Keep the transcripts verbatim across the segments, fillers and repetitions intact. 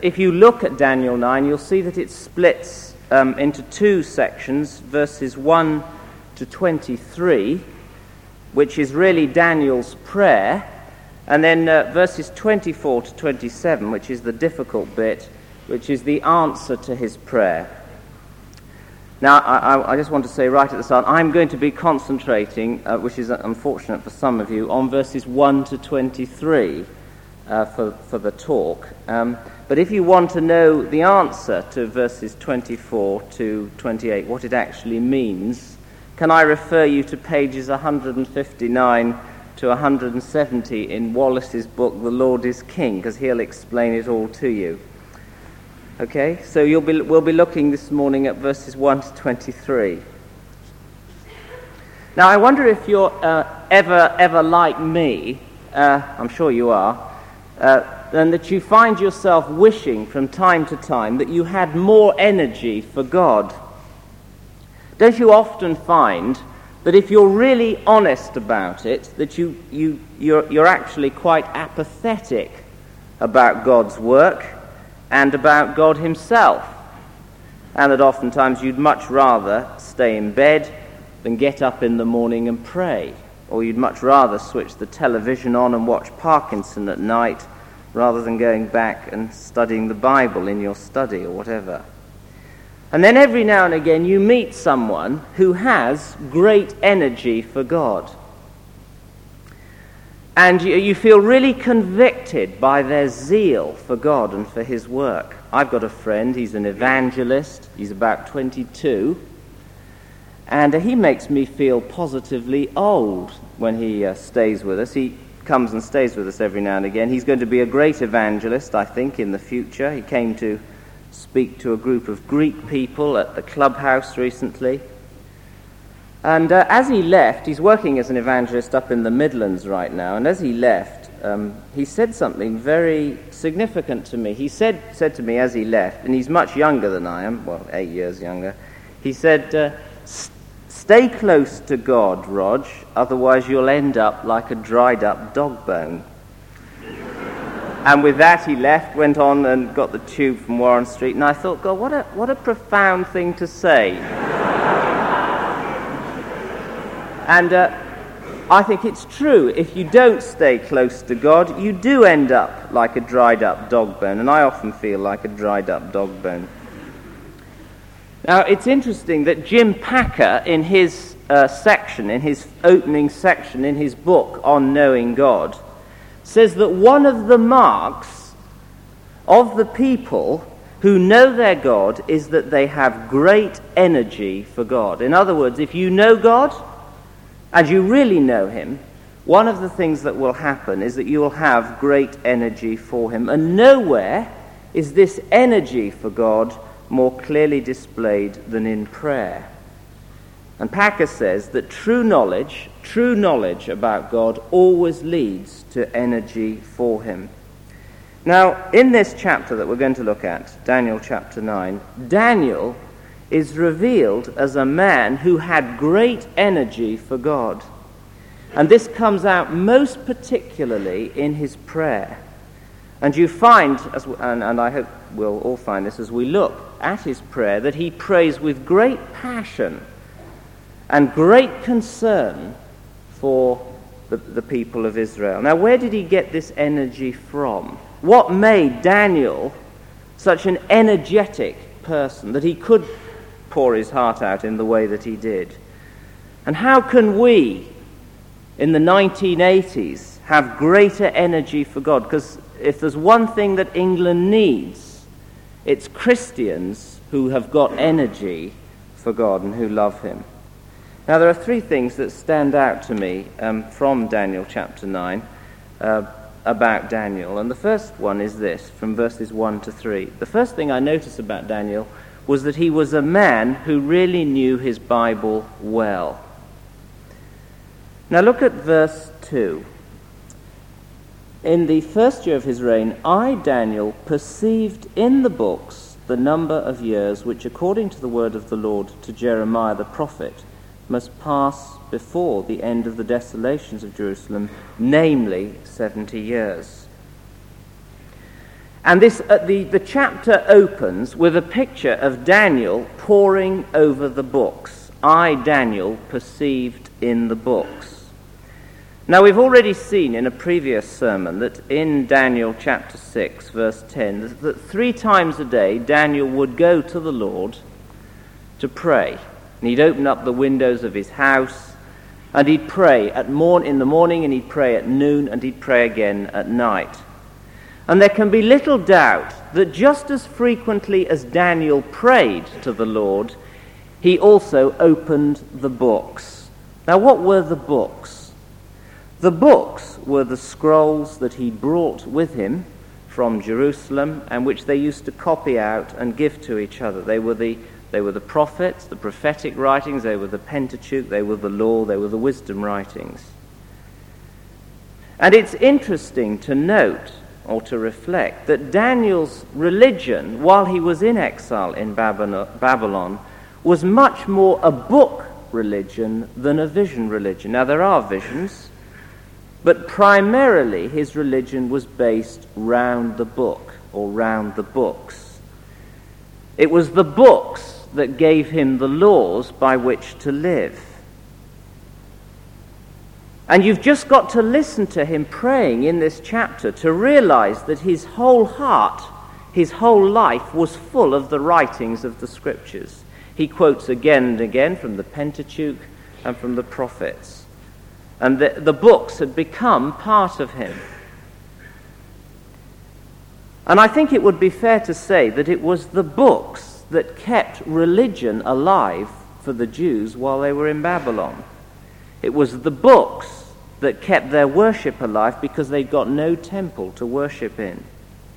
if you look at Daniel nine, you'll see that it splits um, into two sections, verses one to twenty-three, which is really Daniel's prayer, and then uh, verses twenty-four to twenty-seven, which is the difficult bit, which is the answer to his prayer. Now, I, I just want to say right at the start, I'm going to be concentrating, uh, which is unfortunate for some of you, on verses one to twenty-three uh, for, for the talk. Um, but if you want to know the answer to verses twenty-four to twenty-eight, what it actually means, can I refer you to pages one fifty-nine to one seventy in Wallace's book, The Lord is King, because he'll explain it all to you. Okay, so you'll be, we'll be looking this morning at verses one to twenty-three. Now, I wonder if you're uh, ever, ever like me, uh, I'm sure you are, uh, and that you find yourself wishing from time to time that you had more energy for God. Don't you often find that if you're really honest about it, that you, you, you're, you're actually quite apathetic about God's work and about God himself, and that oftentimes you'd much rather stay in bed than get up in the morning and pray, or you'd much rather switch the television on and watch Parkinson at night rather than going back and studying the Bible in your study or whatever. And then every now and again you meet someone who has great energy for God. And you, you feel really convicted by their zeal for God and for his work. I've got a friend, he's an evangelist, he's about twenty-two, and uh, he makes me feel positively old when he uh, stays with us. He comes and stays with us every now and again. He's going to be a great evangelist, I think, in the future. He came to speak to a group of Greek people at the clubhouse recently. And uh, as he left, he's working as an evangelist up in the Midlands right now, and as he left, um, he said something very significant to me. He said said to me as he left, and he's much younger than I am, well, eight years younger, he said, uh, stay close to God, Rog, otherwise you'll end up like a dried-up dog bone. And with that he left, went on and got the tube from Warren Street, and I thought, God, what a, what a profound thing to say. And uh, I think it's true. If you don't stay close to God, you do end up like a dried-up dog bone, and I often feel like a dried-up dog bone. Now, it's interesting that Jim Packer, in his uh, section, in his opening section in his book on knowing God, says that one of the marks of the people who know their God is that they have great energy for God. In other words, if you know God, and you really know him, one of the things that will happen is that you will have great energy for him. And nowhere is this energy for God more clearly displayed than in prayer. And Packer says that true knowledge, true knowledge about God always leads to energy for him. Now, in this chapter that we're going to look at, Daniel chapter nine, Daniel is revealed as a man who had great energy for God. And this comes out most particularly in his prayer. And you find, as we, and, and I hope we'll all find this as we look at his prayer, that he prays with great passion and great concern for the, the people of Israel. Now, where did he get this energy from? What made Daniel such an energetic person that he could pour his heart out in the way that he did? And how can we, in the nineteen eighties, have greater energy for God? Because if there's one thing that England needs, it's Christians who have got energy for God and who love him. Now, there are three things that stand out to me um, from Daniel chapter nine uh, about Daniel. And the first one is this, from verses one to three. The first thing I notice about Daniel was that he was a man who really knew his Bible well. Now look at verse two. In the first year of his reign, I, Daniel, perceived in the books the number of years which, according to the word of the Lord to Jeremiah the prophet, must pass before the end of the desolations of Jerusalem, namely seventy years. And this uh, the, the chapter opens with a picture of Daniel poring over the books. I, Daniel, perceived in the books. Now, we've already seen in a previous sermon that in Daniel chapter six, verse ten, that three times a day Daniel would go to the Lord to pray. And he'd open up the windows of his house, and he'd pray at morn in the morning, and he'd pray at noon, and he'd pray again at night. And there can be little doubt that just as frequently as Daniel prayed to the Lord, he also opened the books. Now, what were the books? The books were the scrolls that he brought with him from Jerusalem, and which they used to copy out and give to each other. They were the they were the prophets, the prophetic writings, they were the Pentateuch, they were the law, they were the wisdom writings. And it's interesting to note or to reflect that Daniel's religion, while he was in exile in Babylon, was much more a book religion than a vision religion. Now, there are visions, but primarily his religion was based round the book, or round the books. It was the books that gave him the laws by which to live. And you've just got to listen to him praying in this chapter to realize that his whole heart, his whole life was full of the writings of the Scriptures. He quotes again and again from the Pentateuch and from the prophets. And the, the books had become part of him. And I think it would be fair to say that it was the books that kept religion alive for the Jews while they were in Babylon. It was the books that kept their worship alive because they'd got no temple to worship in.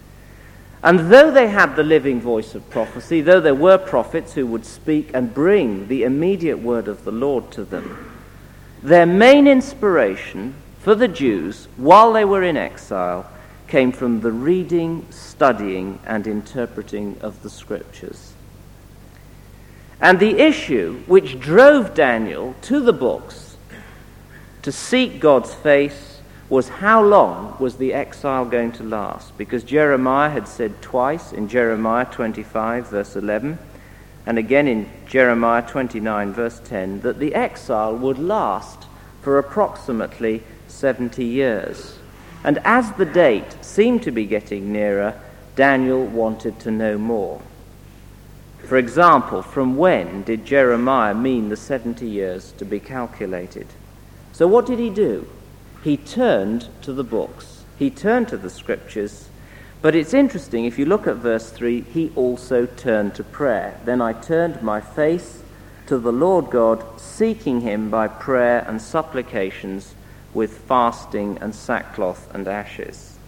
And though they had the living voice of prophecy, though there were prophets who would speak and bring the immediate word of the Lord to them, their main inspiration for the Jews while they were in exile came from the reading, studying, and interpreting of the Scriptures. And the issue which drove Daniel to the books to seek God's face was how long was the exile going to last? Because Jeremiah had said twice in Jeremiah twenty-five, verse eleven, and again in Jeremiah twenty-nine, verse ten, that the exile would last for approximately seventy years. And as the date seemed to be getting nearer, Daniel wanted to know more. For example, from when did Jeremiah mean the seventy years to be calculated? So what did he do? He turned to the books. He turned to the Scriptures. But it's interesting, if you look at verse three, he also turned to prayer. Then I turned my face to the Lord God, seeking him by prayer and supplications with fasting and sackcloth and ashes.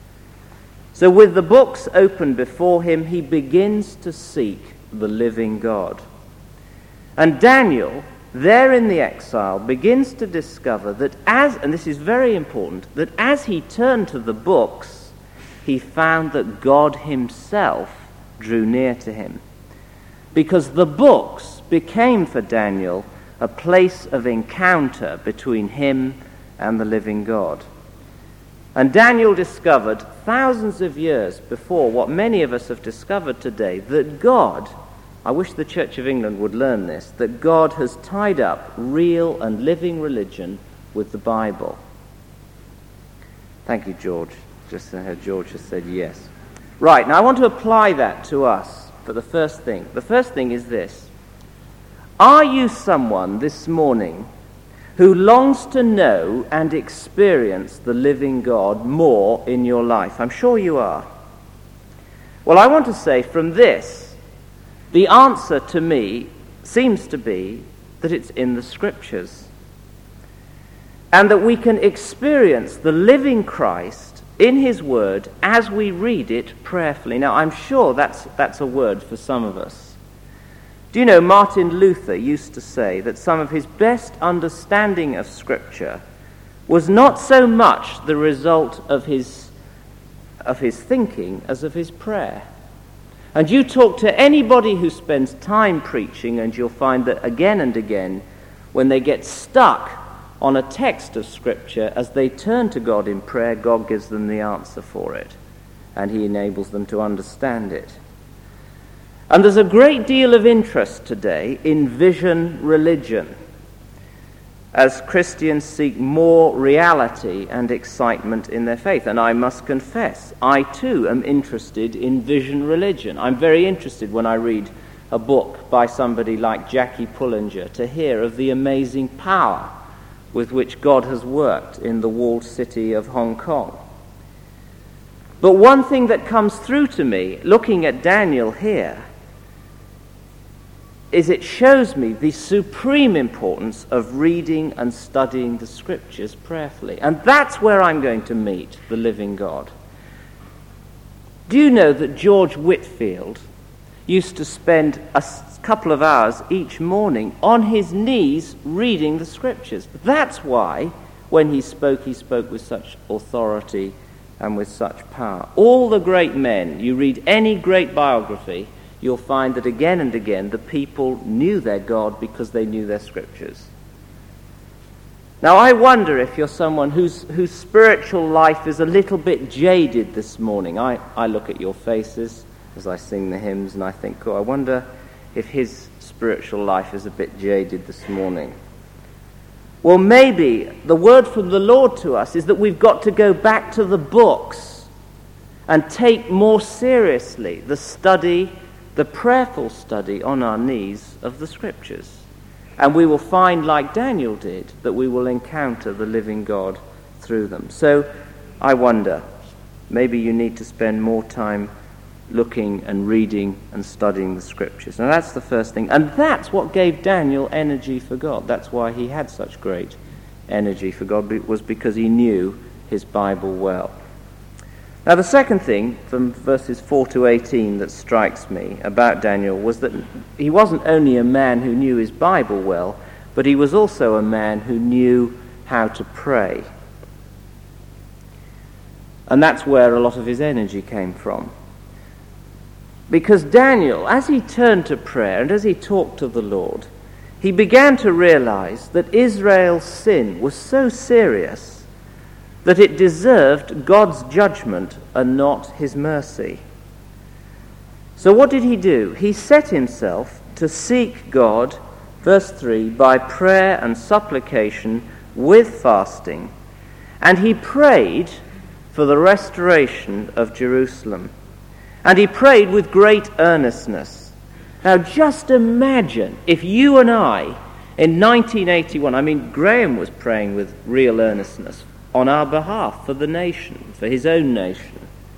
So with the books open before him, he begins to seek the living God. And Daniel, there in the exile, begins to discover that as, and this is very important, that as he turned to the books, he found that God himself drew near to him. Because the books became for Daniel a place of encounter between him and the living God. And Daniel discovered thousands of years before what many of us have discovered today, that God, I wish the Church of England would learn this, that God has tied up real and living religion with the Bible. Thank you, George. Just heard George has said yes. Right, now I want to apply that to us for the first thing. The first thing is this. Are you someone this morning who longs to know and experience the living God more in your life? I'm sure you are. Well, I want to say from this, the answer to me seems to be that it's in the Scriptures. And that we can experience the living Christ in his word as we read it prayerfully. Now, I'm sure that's, that's a word for some of us. Do you know, Martin Luther used to say that some of his best understanding of Scripture was not so much the result of his, of his thinking as of his prayer. And you talk to anybody who spends time preaching, and you'll find that again and again, when they get stuck on a text of Scripture, as they turn to God in prayer, God gives them the answer for it. and he enables them to understand it. And there's a great deal of interest today in vision religion, as Christians seek more reality and excitement in their faith. And I must confess, I too am interested in vision religion. I'm very interested when I read a book by somebody like Jackie Pullinger to hear of the amazing power with which God has worked in the walled city of Hong Kong. But one thing that comes through to me, looking at Daniel here, is it shows me the supreme importance of reading and studying the Scriptures prayerfully. And that's where I'm going to meet the living God. Do you know that George Whitefield used to spend a couple of hours each morning on his knees reading the Scriptures? That's why, when he spoke, he spoke with such authority and with such power. All the great men, you read any great biography, you'll find that again and again the people knew their God because they knew their Scriptures. Now I wonder if you're someone whose, whose spiritual life is a little bit jaded this morning. I, I look at your faces as I sing the hymns and I think, oh, I wonder if his spiritual life is a bit jaded this morning. Well, maybe the word from the Lord to us is that we've got to go back to the books and take more seriously the study, the prayerful study on our knees of the Scriptures. And we will find, like Daniel did, that we will encounter the living God through them. So I wonder, maybe you need to spend more time looking and reading and studying the Scriptures. Now that's the first thing. And that's what gave Daniel energy for God. That's why he had such great energy for God, was because he knew his Bible well. Now the second thing from verses four to eighteen that strikes me about Daniel was that he wasn't only a man who knew his Bible well, but he was also a man who knew how to pray. And that's where a lot of his energy came from. Because Daniel, as he turned to prayer and as he talked to the Lord, he began to realize that Israel's sin was so serious that it deserved God's judgment and not his mercy. So what did he do? He set himself to seek God, verse three, by prayer and supplication with fasting, and he prayed for the restoration of Jerusalem. And he prayed with great earnestness. Now just imagine if you and I, in nineteen eighty-one, I mean Graham was praying with real earnestness on our behalf for the nation, for his own nation.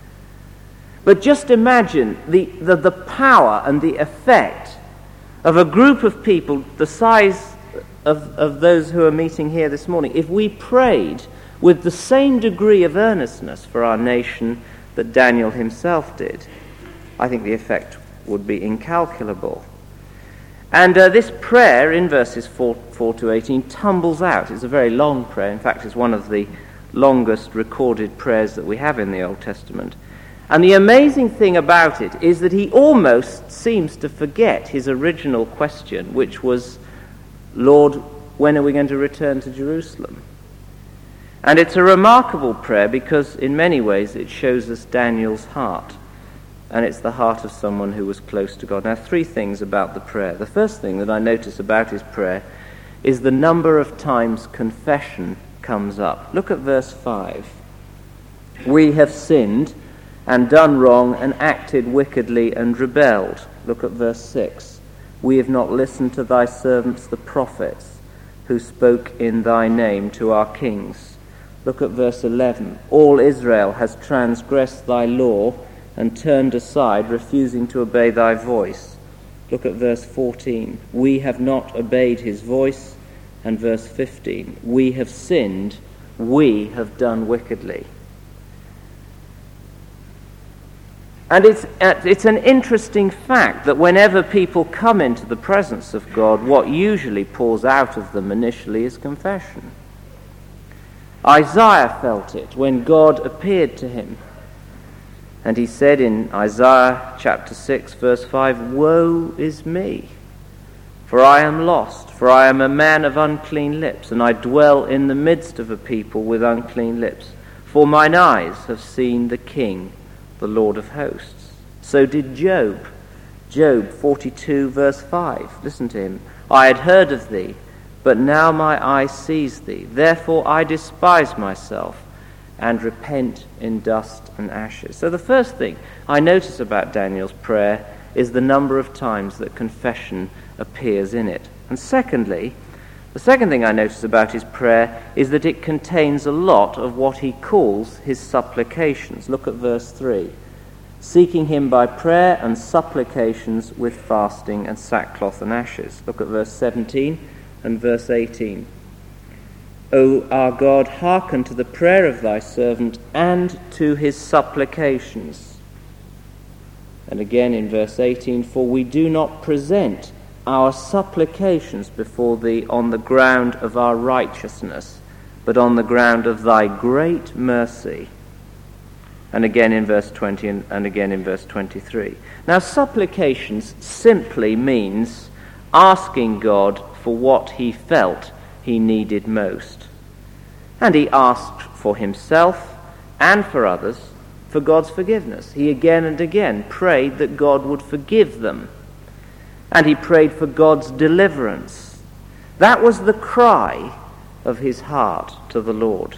But just imagine the, the, the power and the effect of a group of people the size of, of those who are meeting here this morning, if we prayed with the same degree of earnestness for our nation that Daniel himself did. I think the effect would be incalculable. And uh, this prayer in verses four, four to eighteen tumbles out. It's a very long prayer. In fact, it's one of the longest recorded prayers that we have in the Old Testament. And the amazing thing about it is that he almost seems to forget his original question, which was, Lord, when are we going to return to Jerusalem? And it's a remarkable prayer because in many ways it shows us Daniel's heart. And it's the heart of someone who was close to God. Now, three things about the prayer. The first thing that I notice about his prayer is the number of times confession comes up. Look at verse five. We have sinned and done wrong and acted wickedly and rebelled. Look at verse six. We have not listened to thy servants the prophets who spoke in thy name to our kings. Look at verse eleven. All Israel has transgressed thy law and turned aside, refusing to obey thy voice. Look at verse fourteen. We have not obeyed his voice. And verse fifteen. We have sinned, we have done wickedly. And it's, it's an interesting fact that whenever people come into the presence of God, what usually pours out of them initially is confession. Isaiah felt it when God appeared to him. And he said in Isaiah chapter six, verse five, Woe is me, for I am lost, for I am a man of unclean lips, and I dwell in the midst of a people with unclean lips. For mine eyes have seen the King, the Lord of hosts. So did Job. Job forty-two verse five. Listen to him. I had heard of thee, but now my eye sees thee. Therefore I despise myself and repent in dust and ashes. So the first thing I notice about Daniel's prayer is the number of times that confession appears in it. And secondly, the second thing I notice about his prayer is that it contains a lot of what he calls his supplications. Look at verse three. Seeking him by prayer and supplications with fasting and sackcloth and ashes. Look at verse seventeen and verse eighteen. O our God, hearken to the prayer of thy servant and to his supplications. And again in verse eighteen, for we do not present our supplications before thee on the ground of our righteousness, but on the ground of thy great mercy. And again in verse twenty and, and again in verse twenty-three. Now, supplications simply means asking God for what he felt he needed most. And he asked for himself and for others for God's forgiveness. He again and again prayed that God would forgive them. And he prayed for God's deliverance. That was the cry of his heart to the Lord.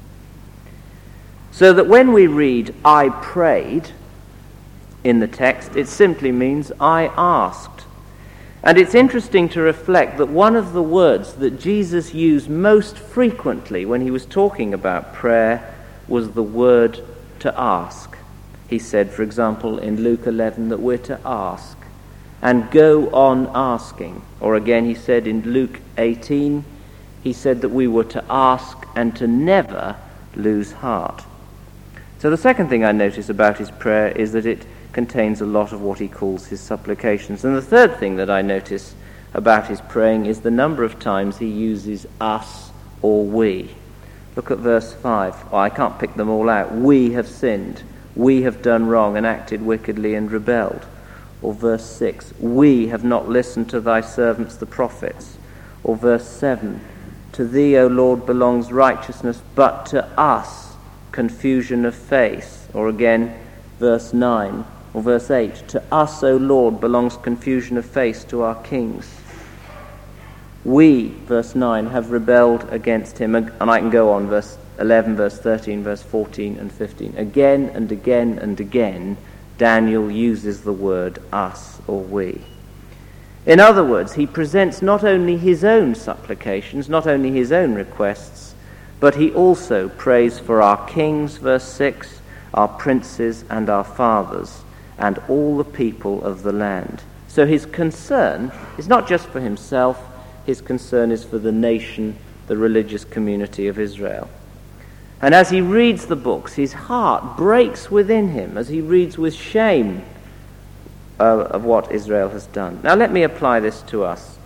So that when we read, I prayed, in the text, it simply means I asked. And it's interesting to reflect that one of the words that Jesus used most frequently when he was talking about prayer was the word to ask. He said, for example, in Luke eleven, that we're to ask and go on asking. Or again, he said in Luke eighteen, he said that we were to ask and to never lose heart. So the second thing I notice about his prayer is that it contains a lot of what he calls his supplications. And the third thing that I notice about his praying is the number of times he uses us or we. Look at verse five. Oh, I can't pick them all out. We have sinned. We have done wrong and acted wickedly and rebelled. Or verse six. We have not listened to thy servants the prophets. Or verse seven. To thee, O Lord, belongs righteousness, but to us confusion of face. Or again, verse nine. Or verse eight, to us, O Lord, belongs confusion of face to our kings. We, verse nine, have rebelled against him. And I can go on, verse eleven, verse thirteen, verse fourteen and fifteen. Again and again and again, Daniel uses the word us or we. In other words, he presents not only his own supplications, not only his own requests, but he also prays for our kings, verse six, our princes and our fathers, and all the people of the land. So his concern is not just for himself, his concern is for the nation, the religious community of Israel. And as he reads the books, his heart breaks within him as he reads with shame uh, of what Israel has done. Now let me apply this to us.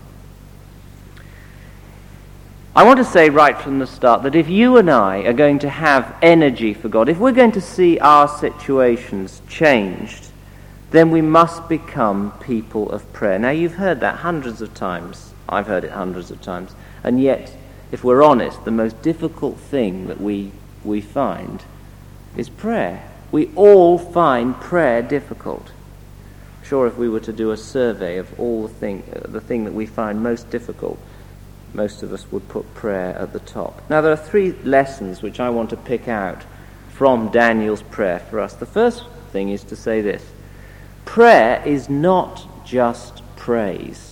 I want to say right from the start that if you and I are going to have energy for God, if we're going to see our situations changed, then we must become people of prayer. Now, you've heard that hundreds of times. I've heard it hundreds of times. And yet, if we're honest, the most difficult thing that we we find is prayer. We all find prayer difficult. Sure, if we were to do a survey of all the thing, uh, the thing that we find most difficult, most of us would put prayer at the top. Now, there are three lessons which I want to pick out from Daniel's prayer for us. The first thing is to say this. Prayer is not just praise.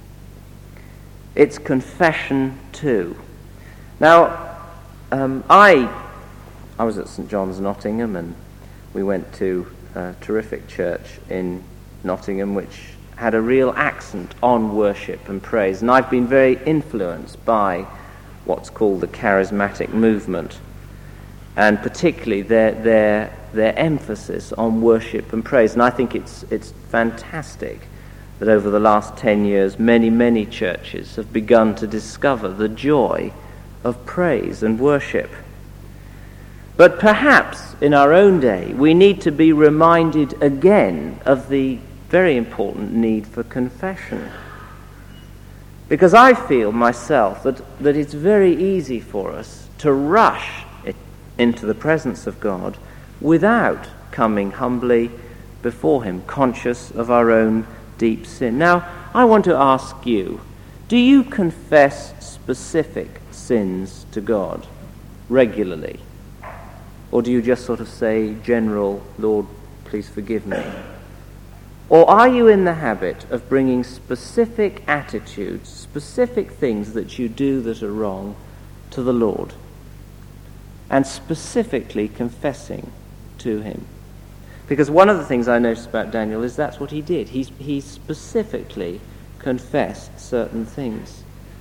It's confession too. Now, um, I I was at Saint John's, Nottingham, and we went to a terrific church in Nottingham which had a real accent on worship and praise. And I've been very influenced by what's called the charismatic movement, and particularly their their their emphasis on worship and praise. And I think it's it's fantastic that over the last ten years, many, many churches have begun to discover the joy of praise and worship. But perhaps in our own day, we need to be reminded again of the very important need for confession. Because I feel myself that, that it's very easy for us to rush it into the presence of God without coming humbly before him, conscious of our own deep sin. Now, I want to ask you, do you confess specific sins to God regularly? Or do you just sort of say, general, Lord, please forgive me? Or are you in the habit of bringing specific attitudes, specific things that you do that are wrong to the Lord, and specifically confessing to him? Because one of the things I noticed about Daniel is that's what he did. He, he specifically confessed certain things.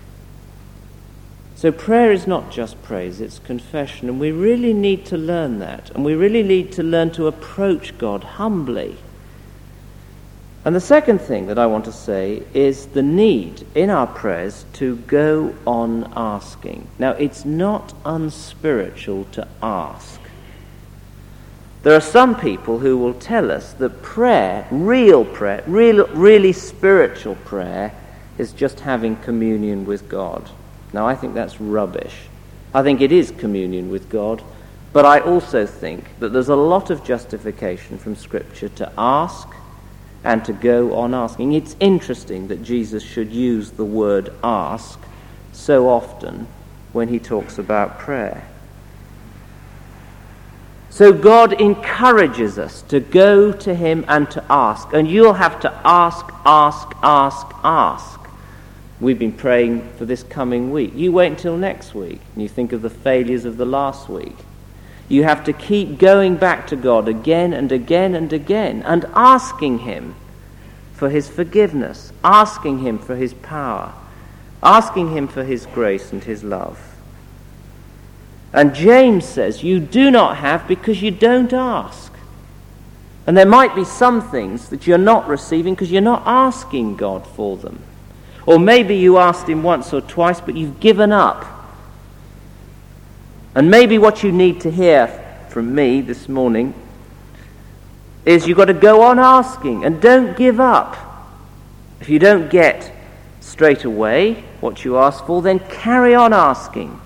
So prayer is not just praise, it's confession, and we really need to learn that, and we really need to learn to approach God humbly. And the second thing that I want to say is the need in our prayers to go on asking. Now, it's not unspiritual to ask. There are some people who will tell us that prayer, real prayer, real, really spiritual prayer, is just having communion with God. Now, I think that's rubbish. I think it is communion with God, but I also think that there's a lot of justification from Scripture to ask and to go on asking. It's interesting that Jesus should use the word ask so often when he talks about prayer. So God encourages us to go to him and to ask. And you'll have to ask, ask, ask, ask. We've been praying for this coming week. You wait until next week and you think of the failures of the last week. You have to keep going back to God again and again and again and asking him for his forgiveness, asking him for his power, asking him for his grace and his love. And James says, you do not have because you don't ask. And there might be some things that you're not receiving because you're not asking God for them. Or maybe you asked him once or twice, but you've given up. And maybe what you need to hear from me this morning is you've got to go on asking and don't give up. If you don't get straight away what you ask for, then carry on asking.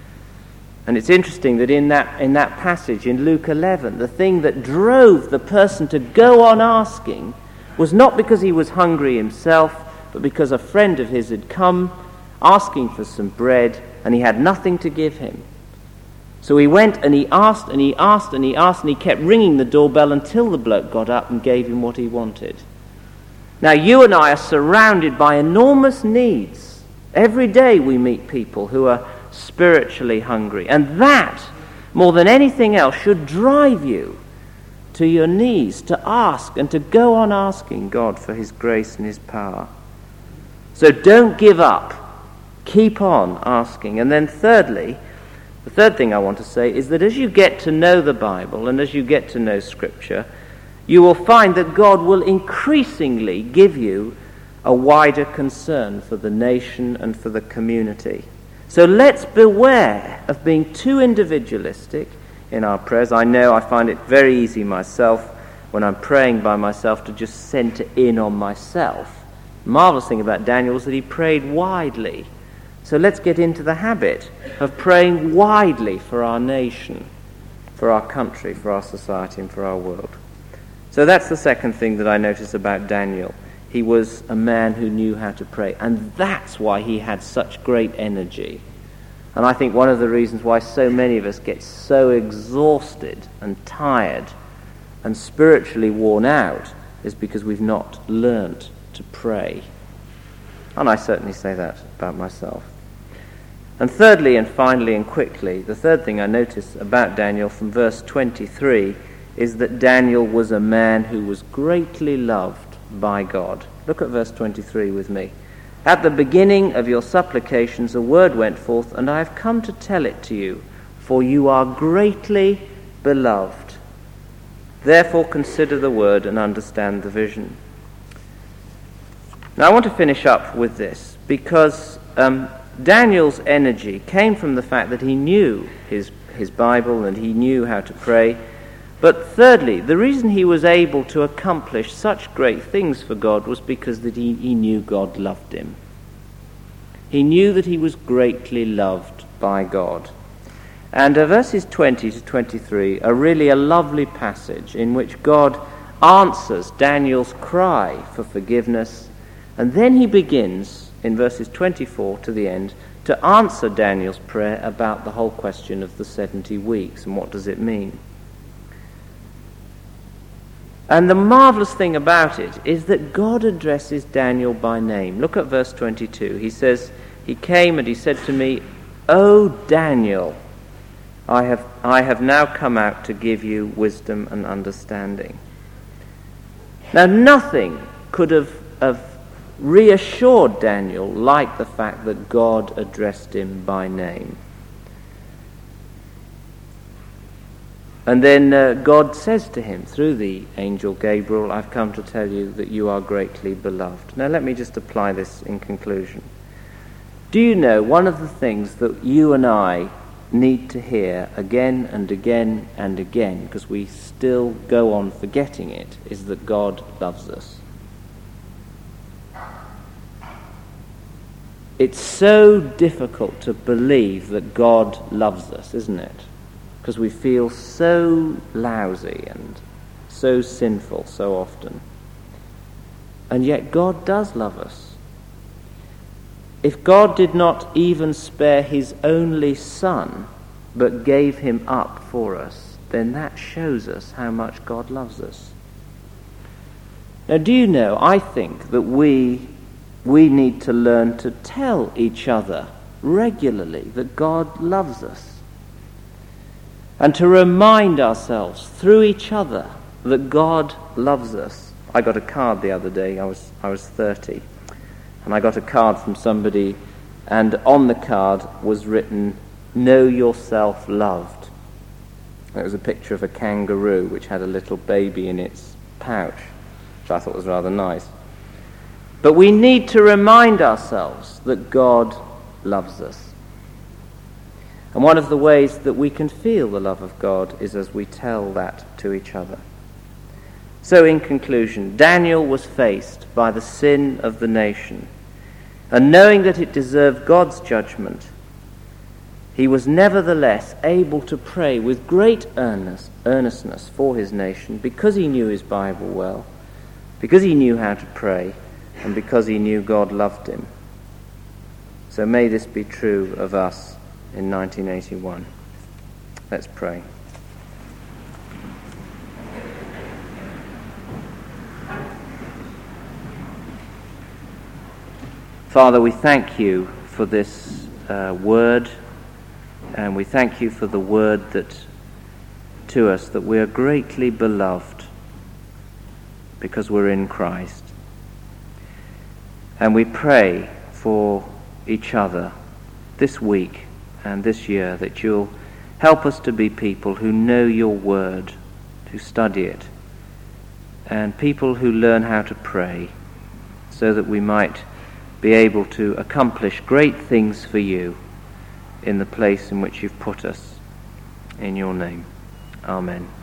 And it's interesting that in that in that passage in Luke eleven, the thing that drove the person to go on asking was not because he was hungry himself, but because a friend of his had come asking for some bread and he had nothing to give him. So he went and he asked and he asked and he asked and he kept ringing the doorbell until the bloke got up and gave him what he wanted. Now you and I are surrounded by enormous needs. Every day we meet people who are spiritually hungry, and that, more than anything else, should drive you to your knees to ask and to go on asking God for his grace and his power. So don't give up. Keep on asking. And then thirdly, the third thing I want to say is that as you get to know the Bible and as you get to know Scripture, you will find that God will increasingly give you a wider concern for the nation and for the community. So let's beware of being too individualistic in our prayers. I know I find it very easy myself when I'm praying by myself to just center in on myself. The marvelous thing about Daniel was that he prayed widely. So let's get into the habit of praying widely for our nation, for our country, for our society, and for our world. So that's the second thing that I notice about Daniel. He was a man who knew how to pray, and that's why he had such great energy. And I think one of the reasons why so many of us get so exhausted and tired and spiritually worn out is because we've not learnt to pray. And I certainly say that about myself. And thirdly and finally and quickly, the third thing I notice about Daniel from verse twenty-three is that Daniel was a man who was greatly loved by God. Look at verse twenty-three with me. At the beginning of your supplications a word went forth, and I have come to tell it to you, for you are greatly beloved. Therefore consider the word and understand the vision. Now I want to finish up with this, because um, Daniel's energy came from the fact that he knew his, his Bible and he knew how to pray. But thirdly, the reason he was able to accomplish such great things for God was because that he, he knew God loved him. He knew that he was greatly loved by God. And uh, verses twenty to twenty-three are really a lovely passage in which God answers Daniel's cry for forgiveness, and then he begins in verses twenty-four to the end to answer Daniel's prayer about the whole question of the seventy weeks and what does it mean. And the marvelous thing about it is that God addresses Daniel by name. Look at verse twenty-two. He says, "He came and he said to me, 'O Daniel, I have I have now come out to give you wisdom and understanding.'" Now nothing could have, have reassured Daniel like the fact that God addressed him by name. And then uh, God says to him through the angel Gabriel, "I've come to tell you that you are greatly beloved." Now let me just apply this in conclusion. Do you know one of the things that you and I need to hear again and again and again, because we still go on forgetting it, is that God loves us. It's so difficult to believe that God loves us, isn't it? Because we feel so lousy and so sinful so often. And yet God does love us. If God did not even spare his only Son, but gave him up for us, then that shows us how much God loves us. Now, do you know, I think that we, we need to learn to tell each other regularly that God loves us. And to remind ourselves through each other that God loves us. I got a card the other day, I was I was thirty, and I got a card from somebody, and on the card was written, "Know yourself loved." It was a picture of a kangaroo which had a little baby in its pouch, which I thought was rather nice. But we need to remind ourselves that God loves us. And one of the ways that we can feel the love of God is as we tell that to each other. So in conclusion, Daniel was faced by the sin of the nation, and knowing that it deserved God's judgment, he was nevertheless able to pray with great earnest, earnestness for his nation, because he knew his Bible well, because he knew how to pray, and because he knew God loved him. So may this be true of us in nineteen eighty-one. Let's pray. Father, we thank you for this uh, word, and we thank you for the word that to us that we are greatly beloved because we're in Christ. And we pray for each other this week and this year that you'll help us to be people who know your word, who study it, and people who learn how to pray, so that we might be able to accomplish great things for you in the place in which you've put us. In your name. Amen.